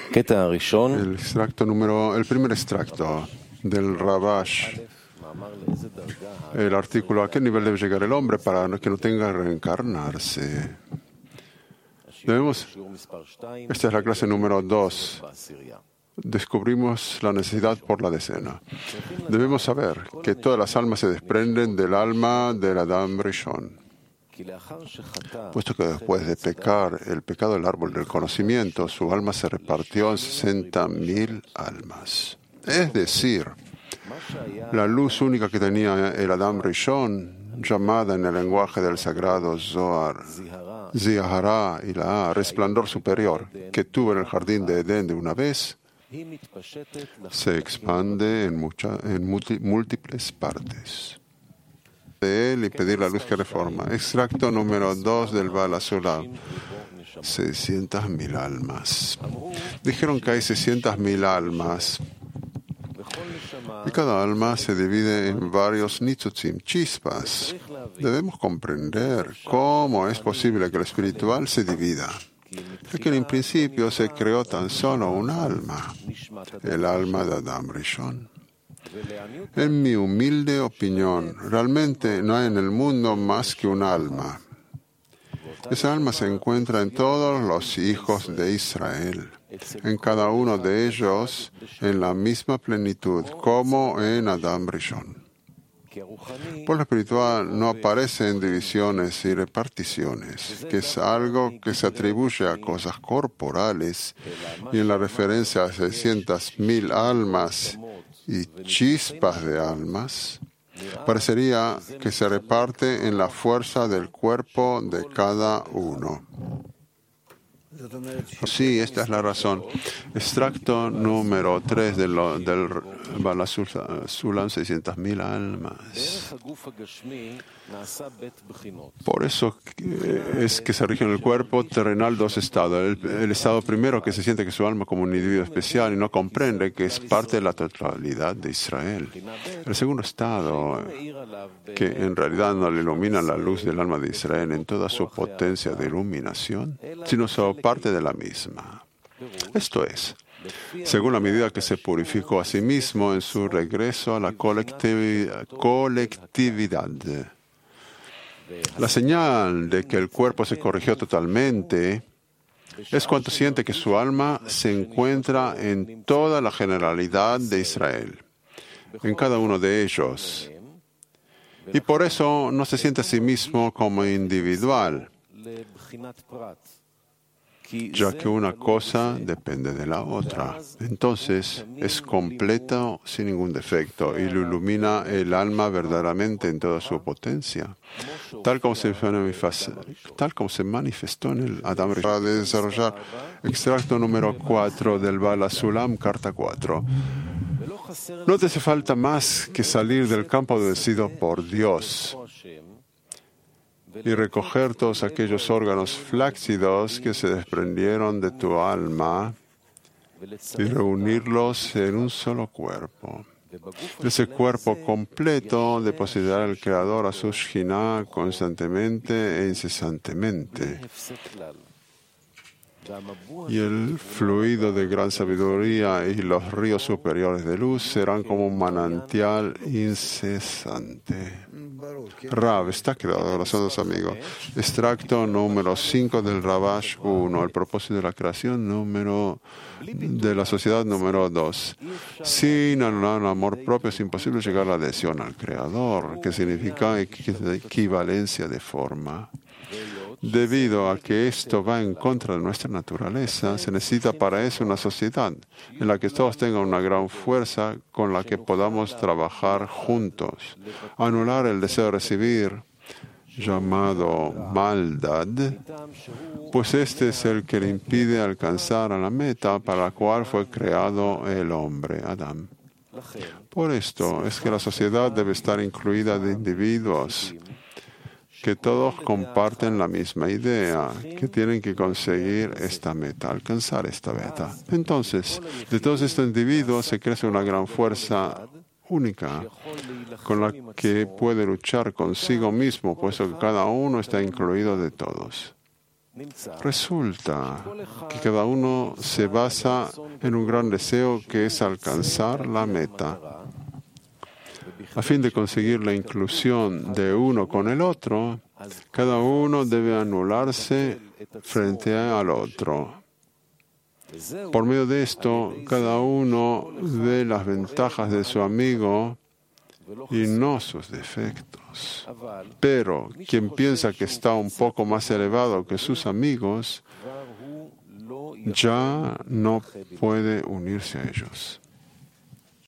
El primer extracto del Ravash, el artículo ¿a qué nivel debe llegar el hombre para que no tenga que reencarnarse? Esta es la clase número 2. Descubrimos la necesidad por la decena. Debemos saber que todas las almas se desprenden del alma del Adam Rishon, puesto que después de pecar el pecado del árbol del conocimiento, su alma se repartió en 60.000 almas. Es decir, la luz única que tenía el Adam Rishon, llamada en el lenguaje del sagrado Zohar, Zihará y la resplandor superior, que tuvo en el jardín de Edén de una vez, se expande en múltiples partes de él y pedir la luz que reforma. Extracto número 2 del Baal HaSulam. 600.000 almas. Dijeron que hay 600.000 almas. Y cada alma se divide en varios nitzutzim, chispas. Debemos comprender cómo es posible que lo espiritual se divida. Ya que en principio se creó tan solo un alma, el alma de Adam Rishon. En mi humilde opinión, realmente no hay en el mundo más que un alma. Esa alma se encuentra en todos los hijos de Israel, en cada uno de ellos en la misma plenitud, como en Adam Rishon. Por lo espiritual no aparece en divisiones y reparticiones, que es algo que se atribuye a cosas corporales, y en la referencia a 600.000 almas y chispas de almas, parecería que se reparte en la fuerza del cuerpo de cada uno. Sí, esta es la razón. Extracto número 3 del Baal HaSulam, 600.000 almas. Por eso es que se rige en el cuerpo terrenal dos estados. El estado primero, que se siente que su alma como un individuo especial y no comprende que es parte de la totalidad de Israel. El segundo estado, que en realidad no le ilumina la luz del alma de Israel en toda su potencia de iluminación, sino solo parte de la misma. Esto es, según la medida que se purificó a sí mismo en su regreso a la colectividad. La señal de que el cuerpo se corrigió totalmente es cuando siente que su alma se encuentra en toda la generalidad de Israel, en cada uno de ellos. Y por eso no se siente a sí mismo como individual, ya que una cosa depende de la otra. Entonces es completo sin ningún defecto y lo ilumina el alma verdaderamente en toda su potencia, tal como se manifestó en el Adam Rishon. Para desarrollar extracto número 4 del Baal HaSulam, carta 4. No te hace falta más que salir del campo bendecido por Dios y recoger todos aquellos órganos flácidos que se desprendieron de tu alma y reunirlos en un solo cuerpo. Ese cuerpo completo depositará el Creador a su Shekhinah constantemente e incesantemente. Y el fluido de gran sabiduría y los ríos superiores de luz serán como un manantial incesante. Rav, está quedado, los amigos. Extracto número 5 del Ravash 1, el propósito de la creación de la sociedad número 2. Sin anular el amor propio es imposible llegar a la adhesión al Creador, que significa equivalencia de forma. Debido a que esto va en contra de nuestra naturaleza, se necesita para eso una sociedad en la que todos tengan una gran fuerza con la que podamos trabajar juntos. Anular el deseo de recibir, llamado maldad, pues este es el que le impide alcanzar a la meta para la cual fue creado el hombre, Adán. Por esto es que la sociedad debe estar incluida de individuos que todos comparten la misma idea, que tienen que conseguir esta meta, alcanzar esta meta. Entonces, de todos estos individuos se crece una gran fuerza única con la que puede luchar consigo mismo, puesto que cada uno está incluido de todos. Resulta que cada uno se basa en un gran deseo que es alcanzar la meta. A fin de conseguir la inclusión de uno con el otro, cada uno debe anularse frente al otro. Por medio de esto, cada uno ve las ventajas de su amigo y no sus defectos. Pero quien piensa que está un poco más elevado que sus amigos, ya no puede unirse a ellos.